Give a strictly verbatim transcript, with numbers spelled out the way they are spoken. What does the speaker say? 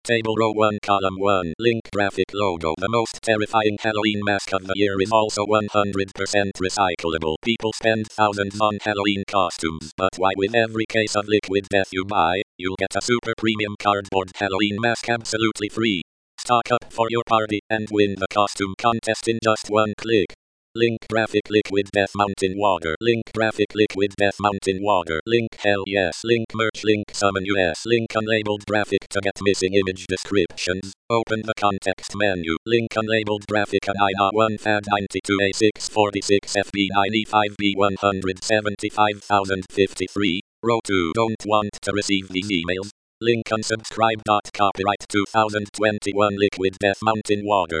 Table row one column one. Link graphic logo. The most terrifying Halloween mask of the year is also one hundred percent recyclable. People spend thousands on Halloween costumes, but why with every case of liquid death you buy, you'll get a super premium cardboard Halloween mask absolutely free. Stock up for your party and win the costume contest in just one click. Link graphic liquid death mountain water. Link graphic liquid death mountain water. Link hell yes. Link merch. Link summon us. Link unlabeled graphic to get missing image descriptions. Open the context menu. Link unlabeled graphic an I R one F A D ninety-two A six forty-six F B ninety-five B one seventy-five thousand fifty-three. Row two. Don't want to receive these emails. Link unsubscribe. Copyright two thousand twenty-one Liquid Death Mountain Water.